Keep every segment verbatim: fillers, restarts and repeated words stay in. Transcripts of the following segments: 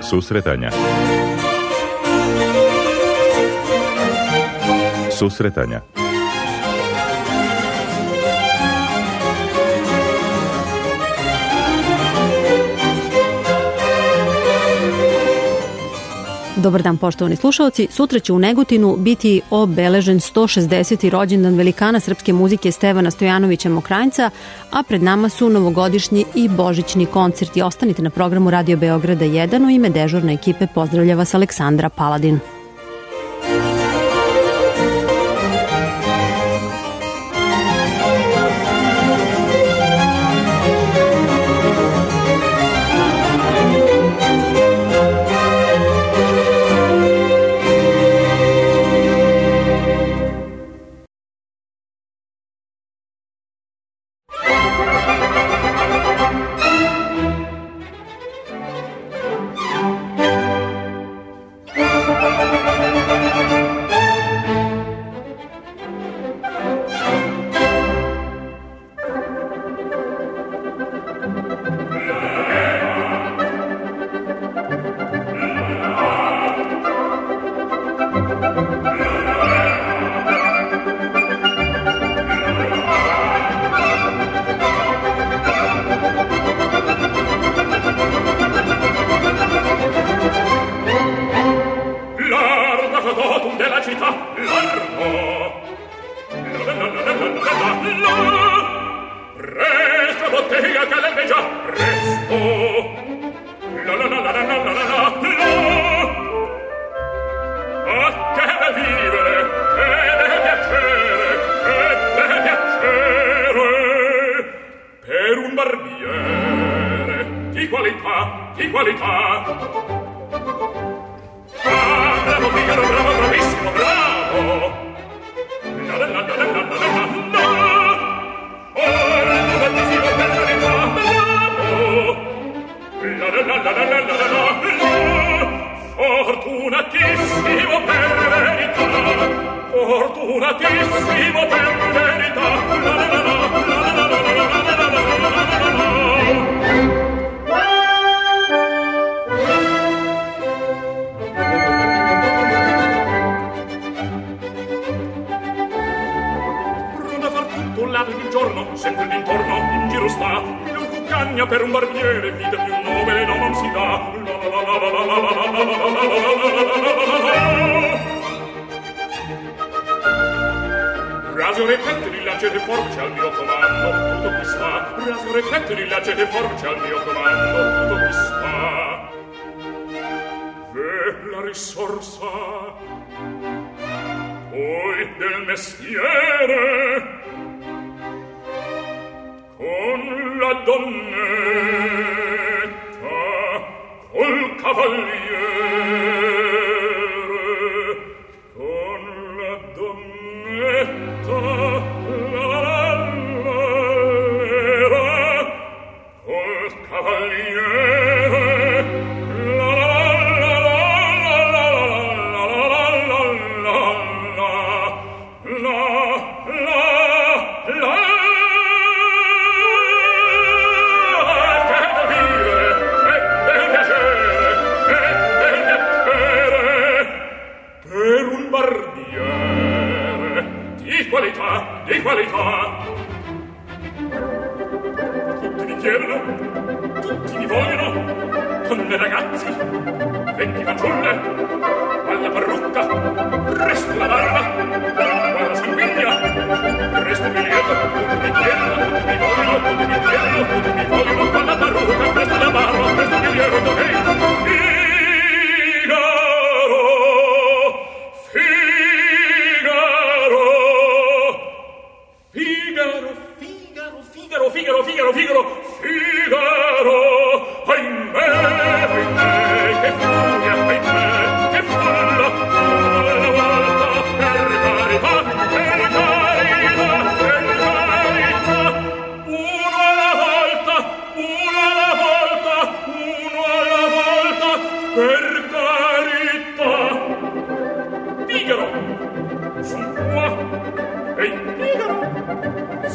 Susretanja. Susretanja. Dobar dan, poštovani slušalci. Sutra će u Negotinu biti obeležen sto šezdeseti rođendan velikana srpske muzike Stevana Stojanovića Mokranjca, a pred nama su novogodišnji i božićni koncerti. Ostanite na programu Radio Beograda jedan. U ime dežurne ekipe pozdravlja vas Aleksandra Paladin.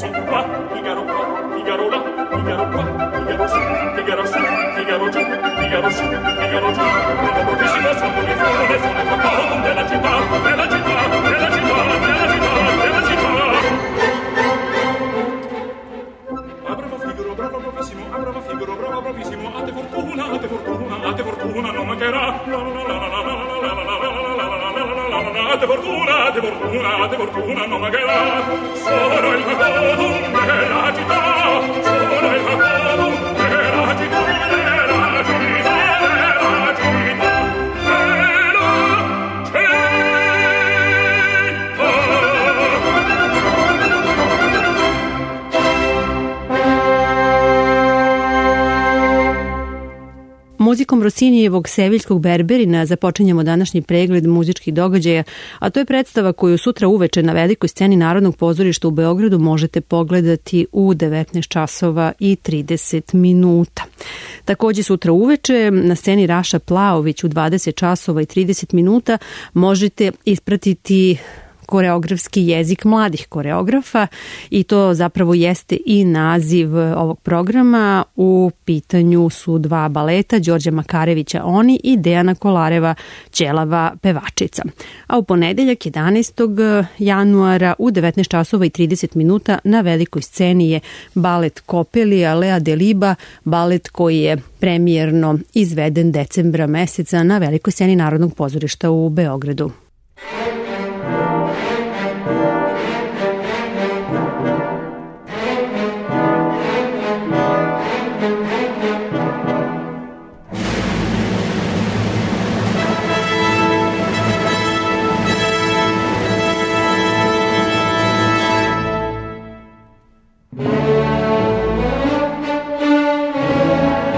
Figaro qua, Figaro là, Figaro qua, Figaro su, Figaro su, Figaro giù, Muzikom Rosinijevog Seviljskog Berberina započinjemo današnji pregled muzičkih događaja, a to je predstava koju sutra uveče na velikoj sceni Narodnog pozorišta u Beogradu možete pogledati u devetnaest časova i trideset minuta. Takođe sutra uveče na sceni Raša Plaović u dvadeset časova i trideset minuta možete ispratiti koreografski jezik mladih koreografa i to zapravo jeste i naziv ovog programa. U pitanju su dva baleta, Đorđa Makarevića Oni i Dejana Kolareva Ćelava pevačica. A u ponedeljak jedanaestog januara u devetnaest časova i trideset minuta na velikoj sceni je balet Kopelija Lea Deliba, balet koji je premijerno izveden decembra meseca na velikoj sceni Narodnog pozorišta u Beogradu.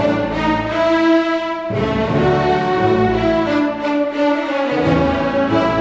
Thank you.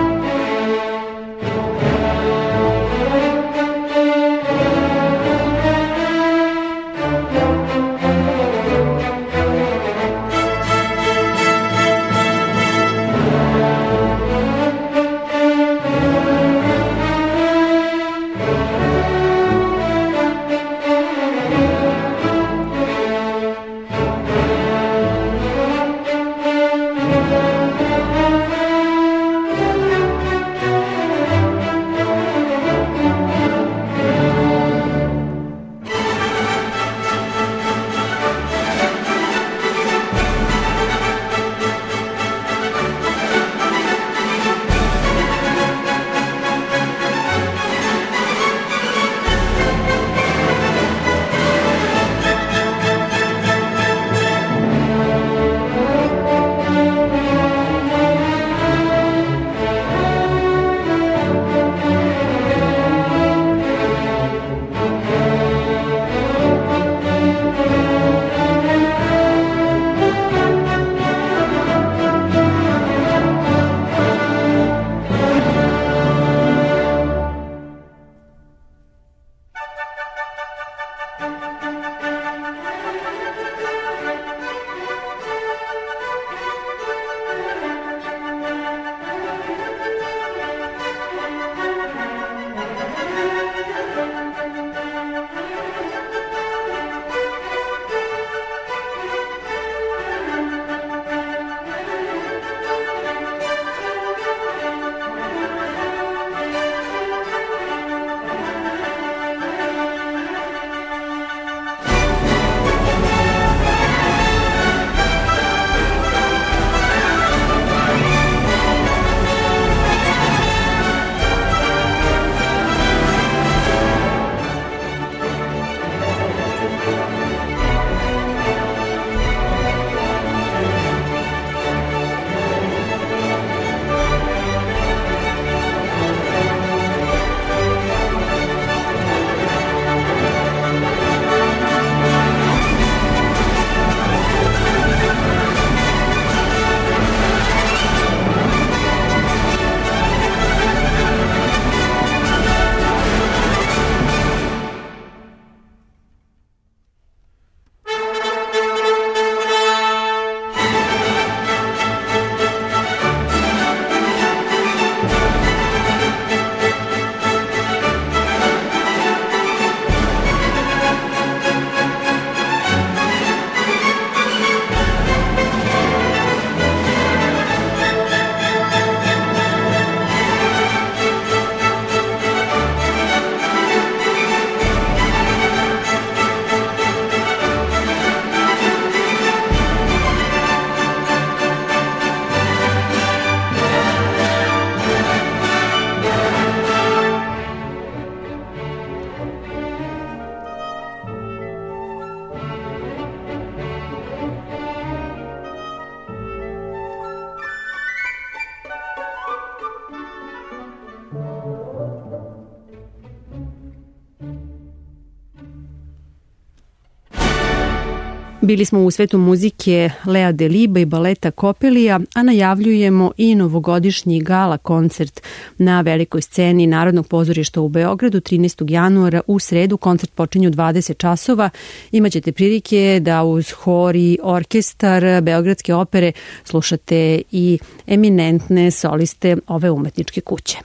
Bili smo u svetu muzike Lea Deliba i baleta Kopelija, a najavljujemo i novogodišnji gala koncert na velikoj sceni Narodnog pozorišta u Beogradu trinaestog januara u sredu. Koncert počinje u dvadeset časova. Imaćete prilike da uz hor i orkestar Beogradske opere slušate i eminentne soliste ove umetničke kuće.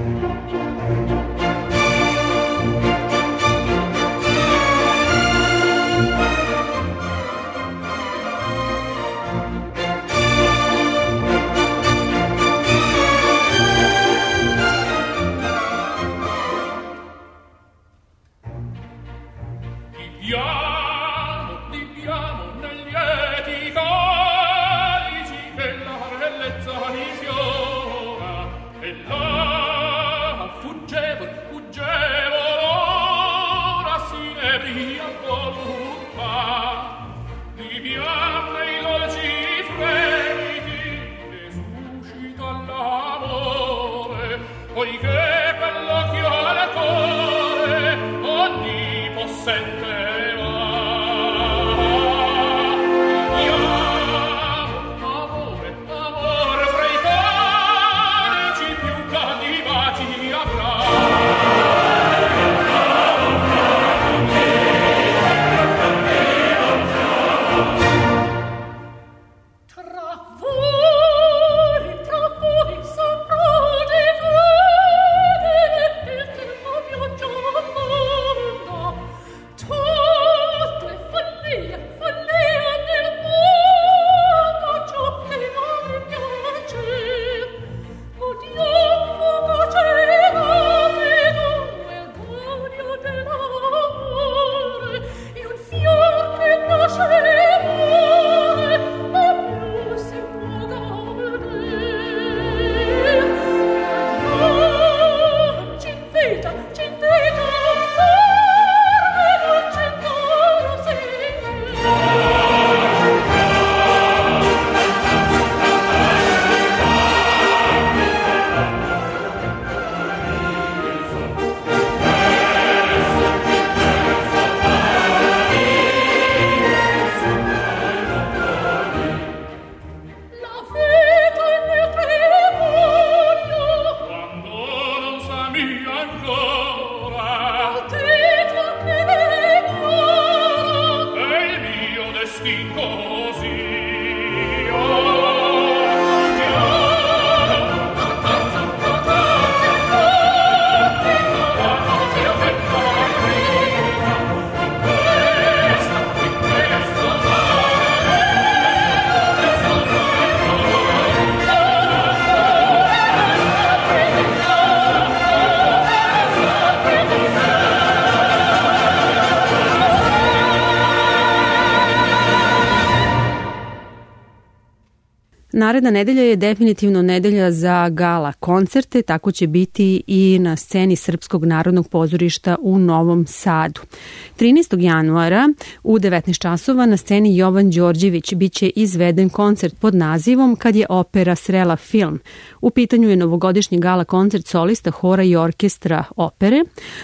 Naredna nedelja je definitivno nedelja za gala koncerte, tako će biti i na sceni Srpskog narodnog pozorišta u Novom Sadu. trinaestog januara u devetnaest časova na sceni Jovan Đorđević biće izveden koncert pod nazivom Kad je opera srela film. U pitanju je novogodišnji gala koncert solista hora i orkestra opere,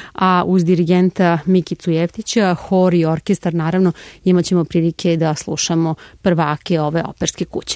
a uz dirigenta Mikicu Jeftića, hor i orkestar naravno imat ćemo prilike da slušamo prvake ove operske kuće.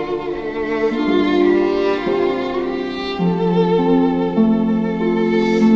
Thank you.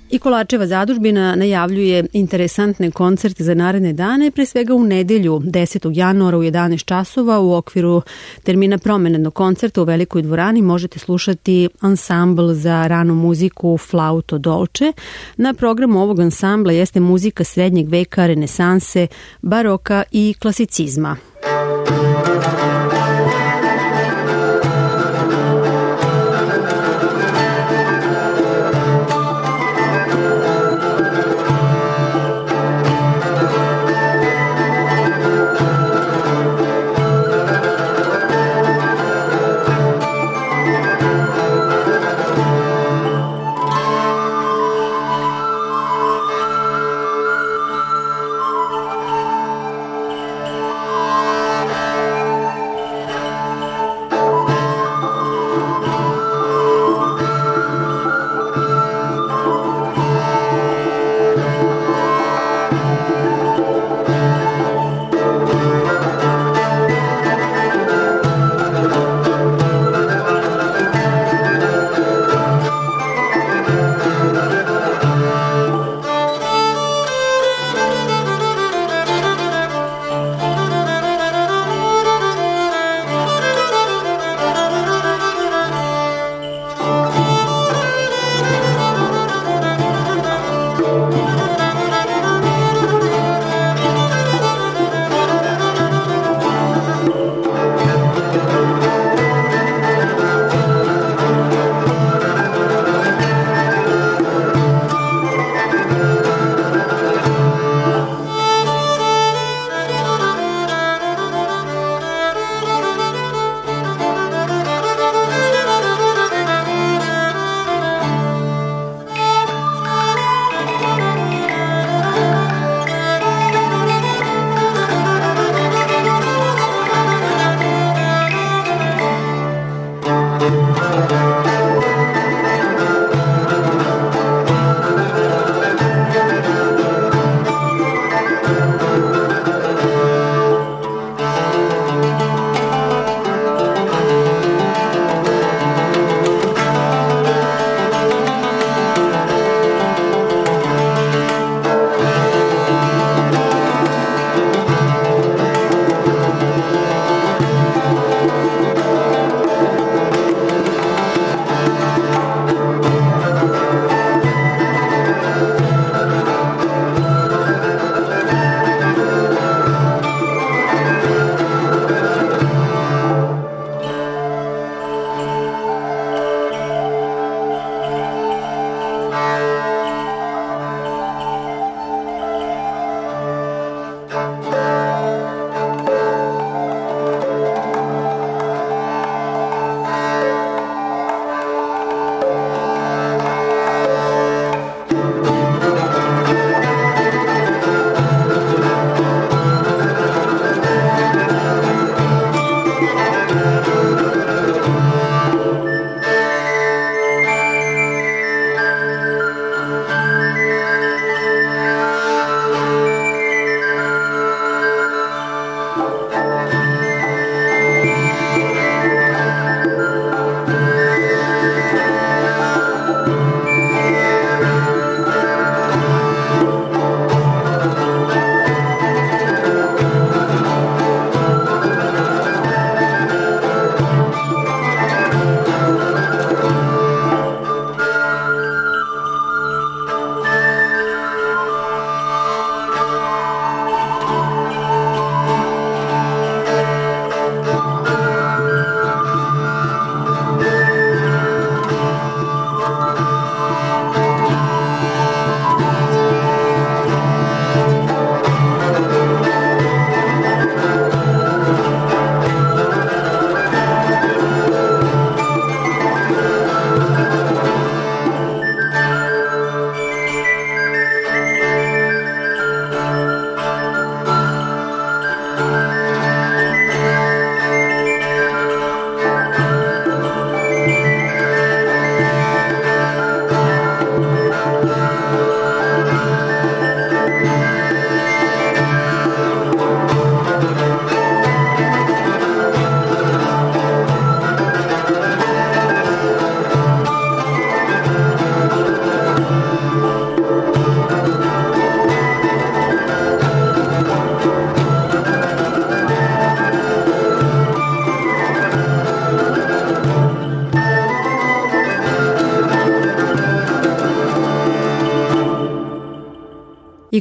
I Kolačeva zadužbina najavljuje interesantne koncerte za naredne dane, pre svega u nedelju desetog januara u jedanaest časova u okviru termina promenadnog koncerta u Velikoj dvorani možete slušati ansambl za ranu muziku Flauto Dolce. Na programu ovog ansambla jeste muzika srednjeg veka, renesanse, baroka i klasicizma.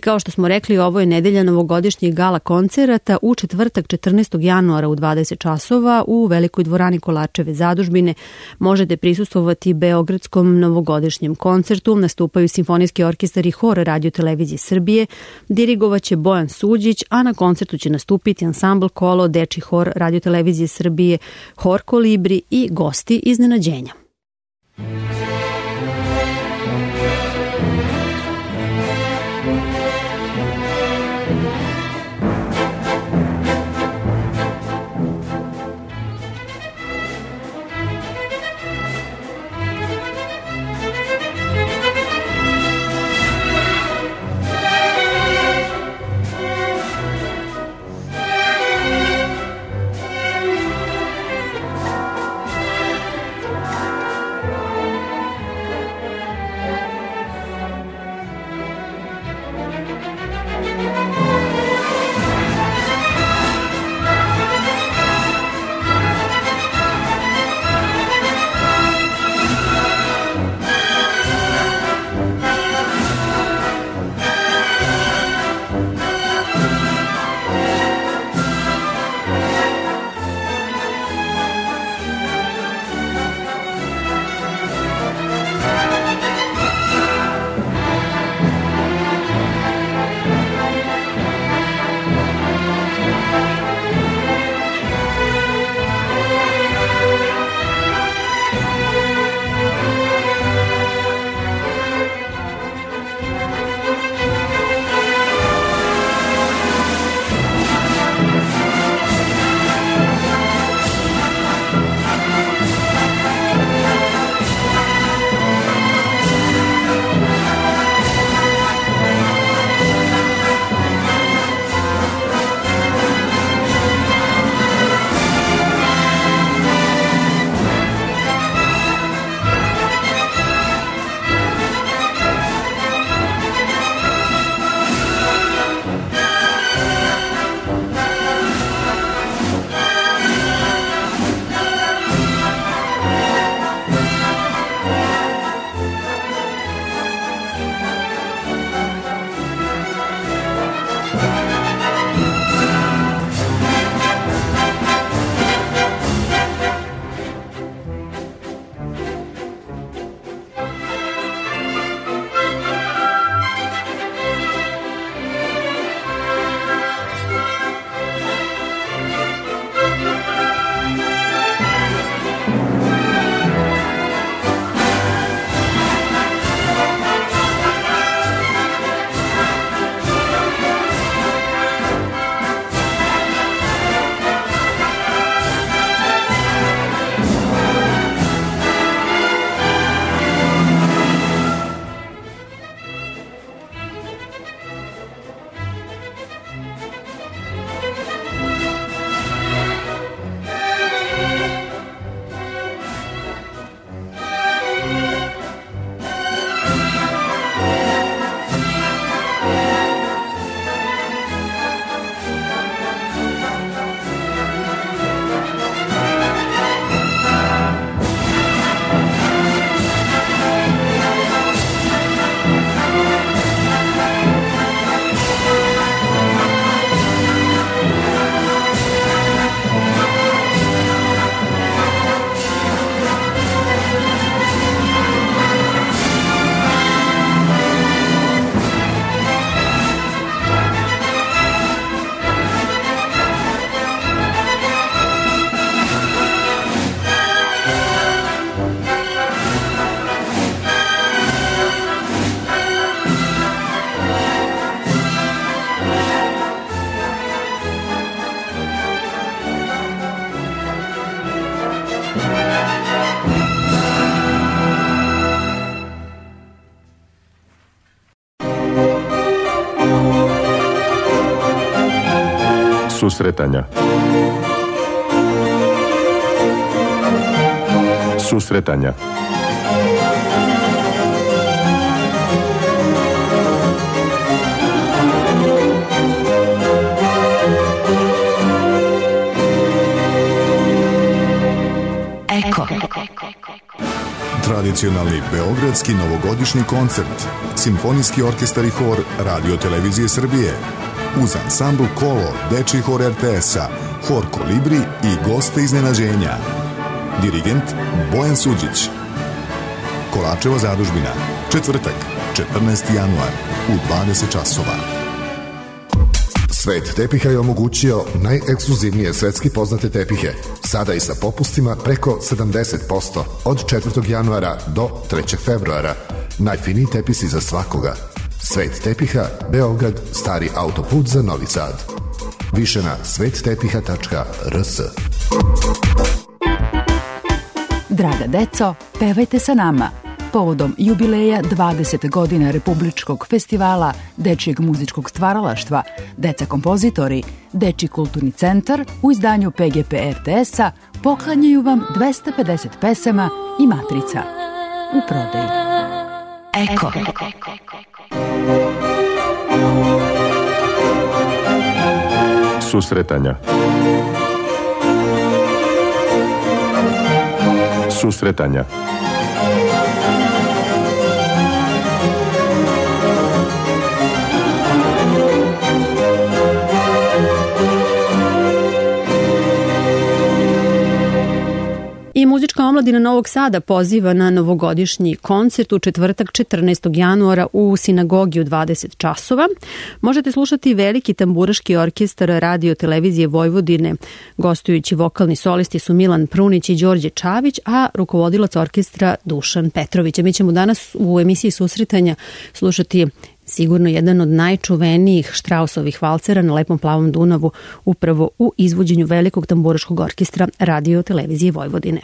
kao što smo rekli, ovo je nedelja novogodišnjeg gala koncerata u četvrtak četrnaestog januara u dvadeset časova u Velikoj dvorani Kolarčeve zadužbine. Možete prisustvovati beogradskom novogodišnjem koncertu. Nastupaju Simfonijski orkestar i hor Radio Televizije Srbije. Dirigovaće Bojan Suđić, a na koncertu će nastupiti ansambl Kolo, Dečiji hor Radio Televizije Srbije, hor Kolibri i gosti iznenađenja. Susretanja. Susretanja. Eko. Tradicionalni beogradski novogodišnji koncert, Simfonijski orkestar i hor Radio Televizije Srbije, uz ansambl Kolo, Dečiji hor er te es-a, hor Kolibri i goste iznenađenja. Dirigent Bojan Suđić. Kolarčeva zadužbina, četvrtak, četrnaesti januar, u dvadeset časova. Svet tepiha je omogućio najekskluzivnije svetski poznate tepihe, sada i sa popustima preko sedamdeset posto od četvrtog januara do trećeg februara. Najfiniji tepisi za svakoga. Svet tepiha, Beograd, stari autoput za Novi Sad. Više na svet tepiha tačka er es. Draga deco, pevajte sa nama. Povodom jubileja dvadeset godina Republičkog festivala dečijeg muzičkog stvaralaštva, Deca kompozitori, Dečiji kulturni centar u izdanju pe ge pe er te es-a poklanjaju vam dvesta pedeset pesama i matrica u prodaji. Eko. Susretanja. Susretanja. I muzička omladina Novog Sada poziva na novogodišnji koncert u četvrtak četrnaestog januara u sinagogi u dvadeset časova. Možete slušati veliki tamburaški orkestar Radio Televizije Vojvodine. Gostujući vokalni solisti su Milan Prunić i Đorđe Čavić, a rukovodilac orkestra Dušan Petrović. Mi ćemo danas u emisiji Susretanja slušati sigurno jedan od najčuvenijih Štrausovih valcera na Lepom plavom Dunavu, upravo u izvođenju velikog tamburaškog orkestra Radio Televizije Vojvodine.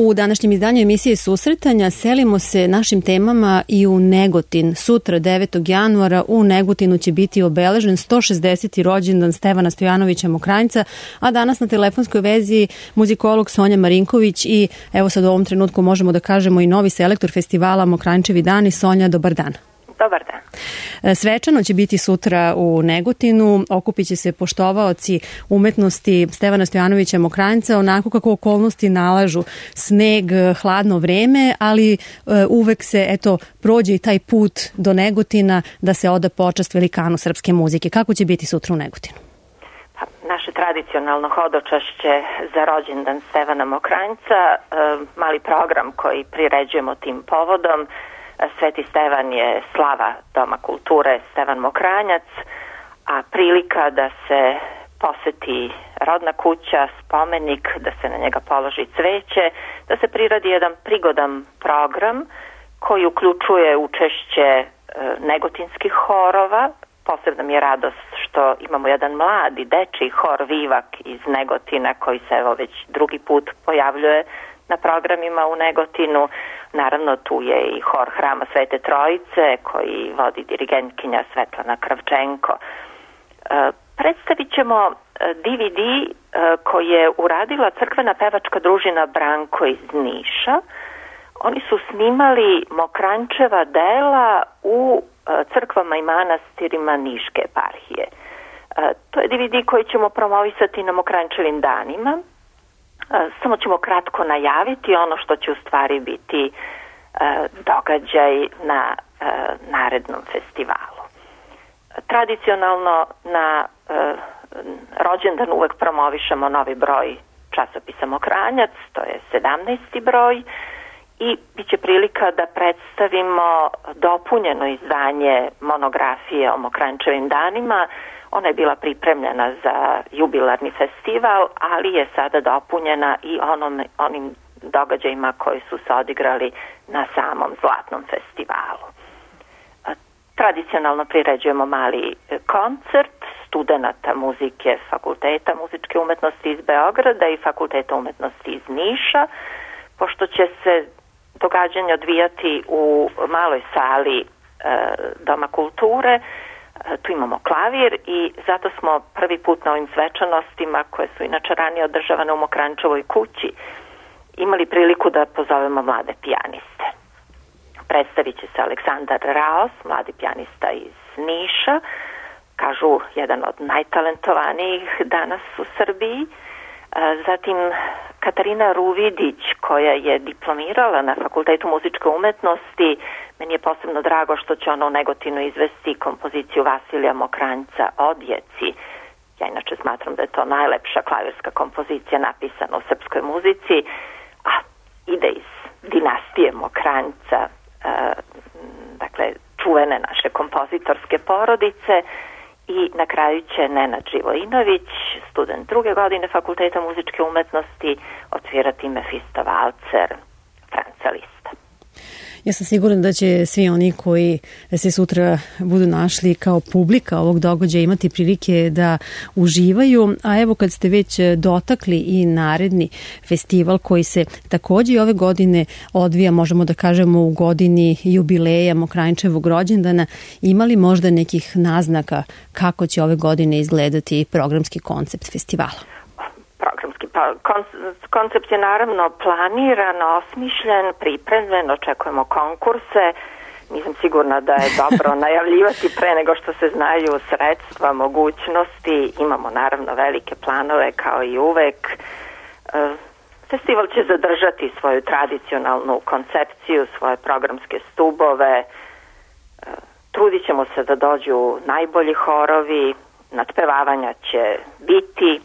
U današnjem izdanju emisije Susretanja selimo se našim temama i u Negotin. Sutra, devetog januara, u Negotinu će biti obeležen sto šezdeseti rođendan Stevana Stojanovića Mokranjca, a danas na telefonskoj vezi muzikolog Sonja Marinković i evo sad u ovom trenutku možemo da kažemo i novi selektor festivala Mokranjčevi dani. Sonja, dobar dan. Dobar dan. Svečano će biti sutra u Negotinu, okupit će se poštovaoci umetnosti Stevana Stojanovića Mokranjca, onako kako okolnosti nalažu, sneg, hladno vreme, ali uvek se eto prođe i taj put do Negotina da se oda počast velikanu srpske muzike. Kako će biti sutra u Negotinu? Pa, naše tradicionalno hodočašće za rođendan Stevana Mokranjca, mali program koji priređujemo tim povodom. Sveti Stevan je slava Doma kulture Stevan Mokranjac, a prilika da se poseti rodna kuća, spomenik, da se na njega položi cveće, da se priradi jedan prigodan program koji uključuje učešće negotinskih horova. Posebna mi je radost što imamo jedan mladi dečiji hor Vivak iz Negotina koji se evo već drugi put pojavljuje na programima u Negotinu. Naravno tu je i hor Hrama Svete Trojice koji vodi dirigentkinja Svetlana Kravčenko. E, predstavit ćemo D V D e, koji je uradila crkvena pevačka družina Branko iz Niša. Oni su snimali Mokranjčeva dela u e, crkvama i manastirima Niške eparhije. E, to je D V D koji ćemo promovisati na Mokranjčevim danima. Samo ćemo kratko najaviti ono što će u stvari biti e, događaj na e, narednom festivalu. Tradicionalno na e, rođendan uvek promovišemo novi broj časopisa Mokranjac, to je sedamnaesti broj, i bit će prilika da predstavimo dopunjeno izdanje monografije o Mokranjčevim danima. Ona je bila pripremljena za jubilarni festival, ali je sada dopunjena i onom, onim događajima koji su se odigrali na samom Zlatnom festivalu. Tradicionalno priređujemo mali koncert studenata muzike Fakulteta muzičke umetnosti iz Beograda i Fakulteta umetnosti iz Niša, pošto će se događanje odvijati u maloj sali e, Doma kulture. Tu imamo klavir i zato smo prvi put na ovim svečanostima, koje su inače ranije održavane u Mokranjčevoj kući, imali priliku da pozovemo mlade pijaniste. Predstavit će se Aleksandar Raos, mladi pijanista iz Niša, kažu jedan od najtalentovanijih danas u Srbiji. Zatim Katarina Ruvidić, koja je diplomirala na Fakultetu muzičke umetnosti. Meni je posebno drago što će ona u Negotinu izvesti kompoziciju Vasilija Mokranjca Odjeci. Ja inače smatram da je to najlepša klavirska kompozicija napisana u srpskoj muzici, a ide iz dinastije Mokranjca, e, dakle čuvene naše kompozitorske porodice. I na kraju će Nenad Živojinović, student druge godine Fakulteta muzičke umetnosti, odsvirati Mefisto Valcer Franca Lista. Ja sam sigurna da će svi oni koji se sutra budu našli kao publika ovog događaja imati prilike da uživaju. A evo kad ste već dotakli i naredni festival koji se takođe ove godine odvija, možemo da kažemo u godini jubileja Mokranjčevog rođendana, imali možda nekih naznaka kako će ove godine izgledati programski koncept festivala? Programski pa, koncept je naravno planiran, osmišljen, pripremljen, očekujemo konkurse. Nisam sigurna da je dobro najavljivati pre nego što se znaju sredstva, mogućnosti. Imamo naravno velike planove kao i uvek. Festival će zadržati svoju tradicionalnu koncepciju, svoje programske stubove. Trudit ćemo se da dođu najbolji horovi, nadpevavanja će biti.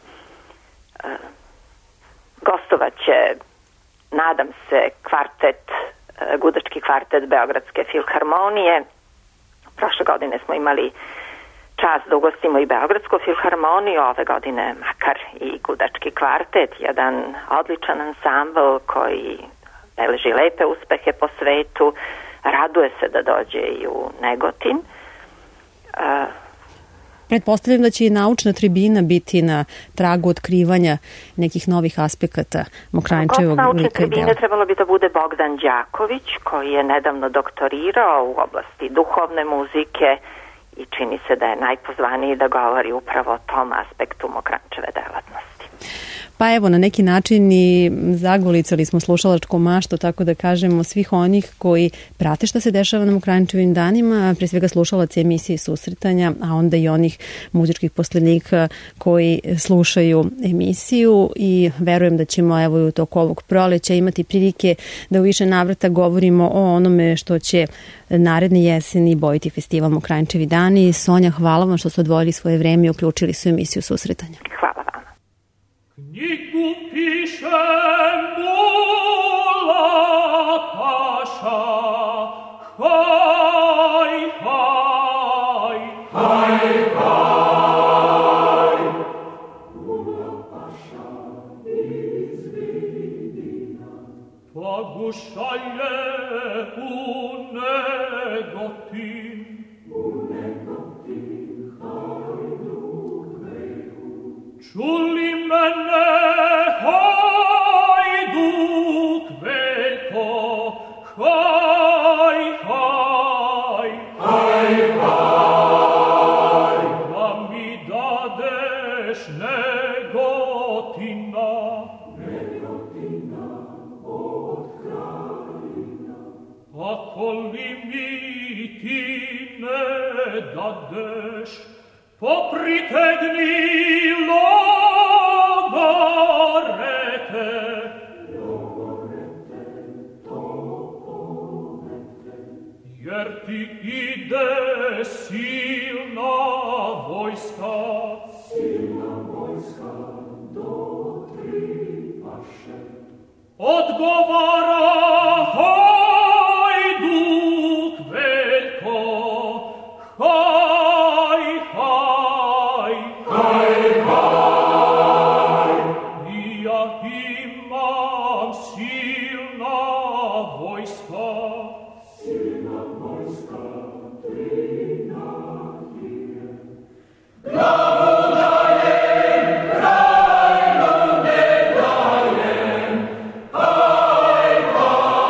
Gostovat će, nadam se, kvartet, gudački kvartet Beogradske filharmonije. Prošle godine smo imali čast da ugostimo i Beogradsku filharmoniju, ove godine makar i gudački kvartet, jedan odličan ansambl koji beleži lepe uspehe po svetu, raduje se da dođe i u Negotin. Pretpostavljam da će i naučna tribina biti na tragu otkrivanja nekih novih aspekata Mokranjčevog naučne lika i tribine dela. trebalo bi da bude Bogdan Đaković, koji je nedavno doktorirao u oblasti duhovne muzike i čini se da je najpozvaniji da govori upravo o tom aspektu Mokranjčeve delatnosti. Pa evo, na neki način i zagolicali smo slušalačku maštu, tako da kažemo, svih onih koji prate šta se dešava na Mokranjčevim danima, pre svega slušalaca emisije Susretanja, a onda i onih muzičkih poslenika koji slušaju emisiju, i verujem da ćemo evo i u toku ovog proleća imati prilike da u više navrata govorimo o onome što će naredne jeseni bojiti festival Mokranjčevi dani. Sonja, hvala vam što ste odvojili svoje vreme i uključili su emisiju Susretanja. Hvala vam. Knjigu piše mula paša, haj, haj, haj, haj. Mula paša iz Vidina, pa go šalje u Negotin, u Negotin, hajduk veju. Čuli mene, hajduk veljko, haj, haj, haj, haj, da mi dadeš Negotina, Negotina od krajina. Ako li mi ti ne dadeš, popritegni logorete, logorete, toponete, jer ti ide silna vojska, silna vojska do tri paše. Odgovara hajduk veljko, haj, haj, haj, haj. I ja imam silna vojska, silna vojska, trinahije. Glavu dajem, krajinu ne dajem, haj, haj.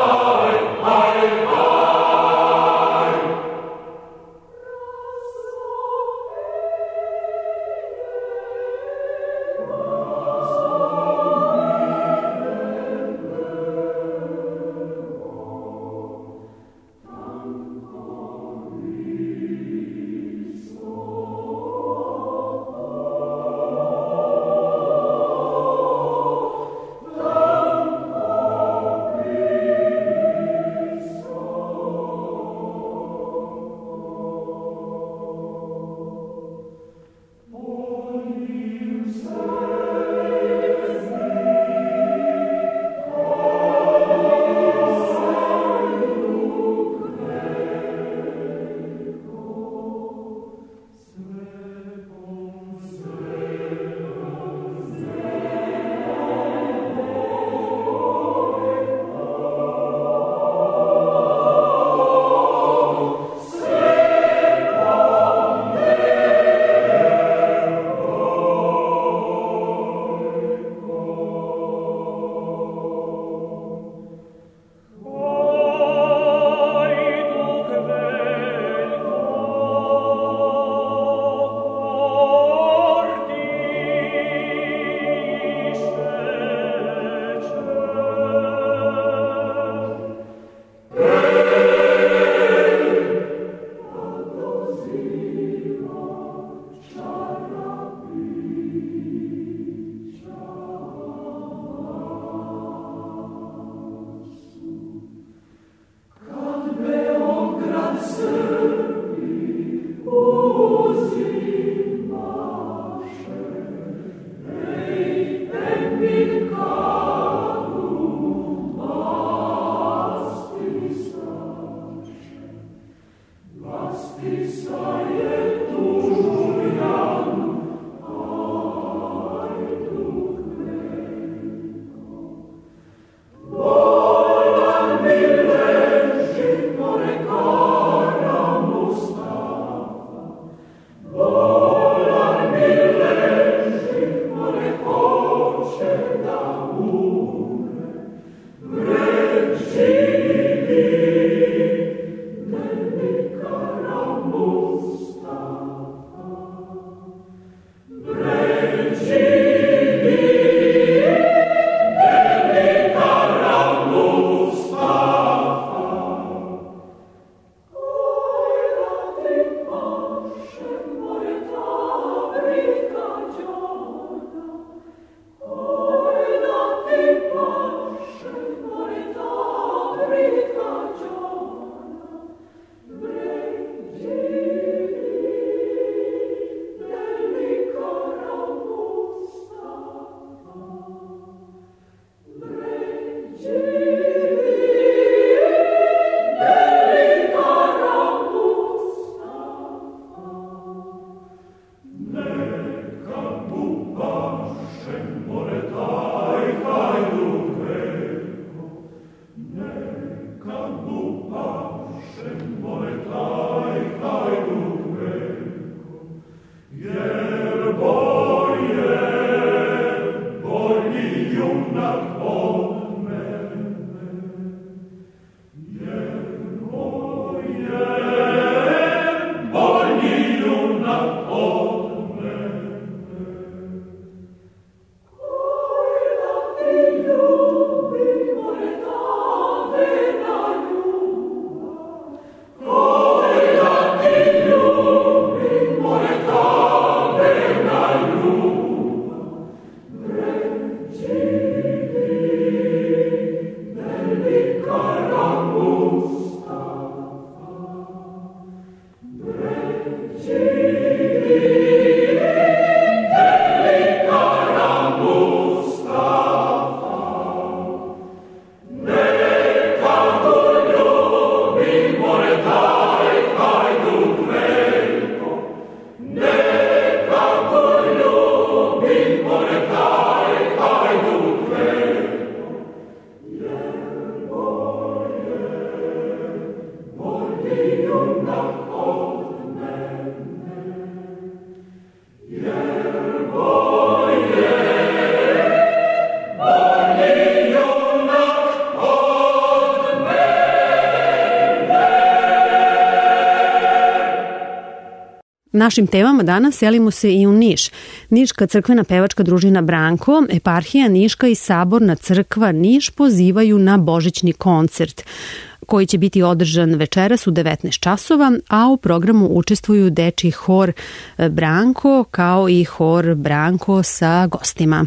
Našim temama danas selimo se i u Niš. Niška crkvena pevačka družina Branko, eparhija Niška i Saborna crkva Niš pozivaju na božićni koncert koji će biti održan večeras u devetnaest časova, a u programu učestvuju dečiji hor Branko kao i hor Branko sa gostima.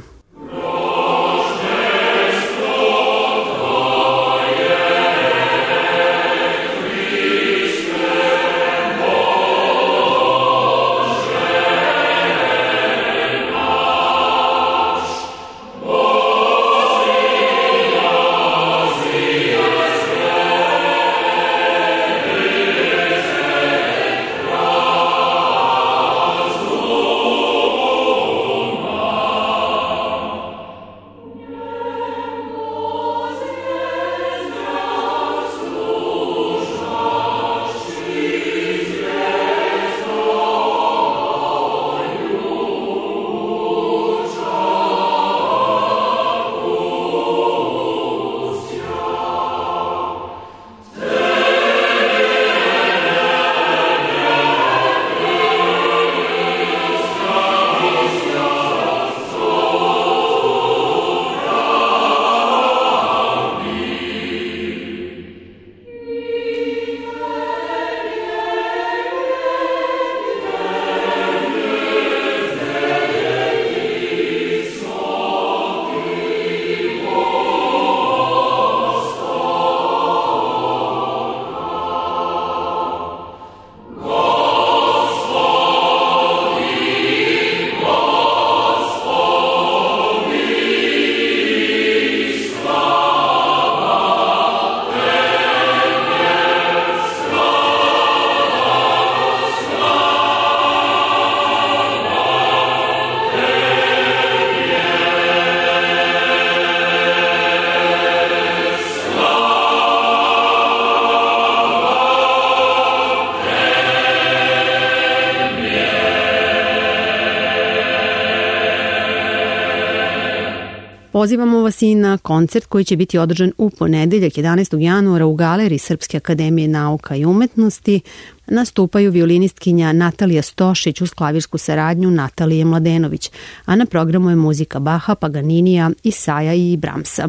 Pozivamo vas i na koncert koji će biti održan u ponedeljak jedanaestog januara u Galeriji Srpske akademije nauka i umetnosti. Nastupaju violinistkinja Natalija Stošić uz klavirsku saradnju Natalije Mladenović, a na programu je muzika Baha, Paganinija, Isaja i Bramsa.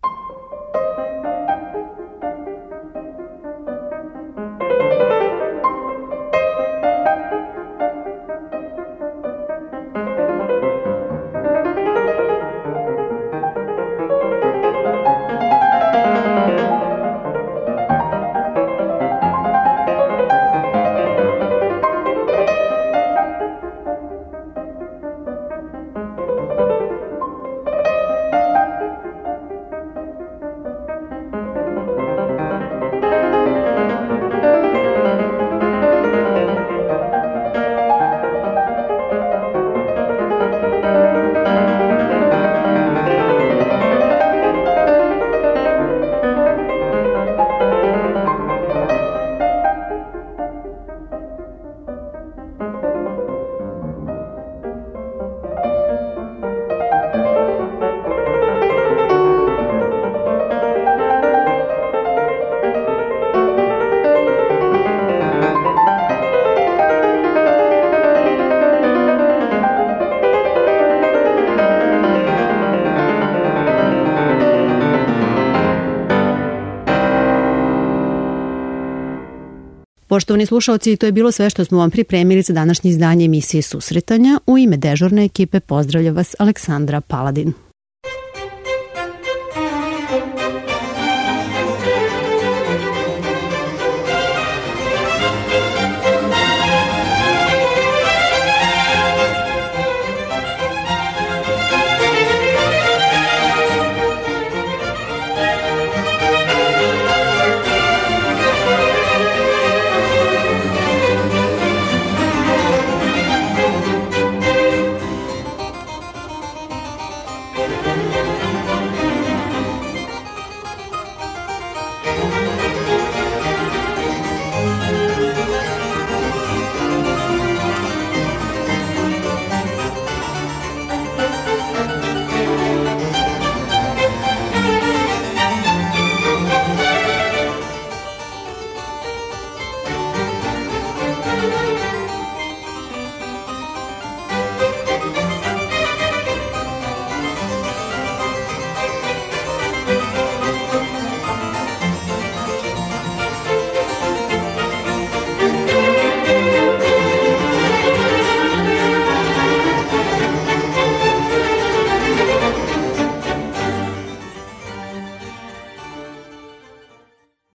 Poštovani slušalci, to je bilo sve što smo vam pripremili za današnje izdanje emisije Susretanja. U ime dežurne ekipe pozdravlja vas Aleksandra Paladin.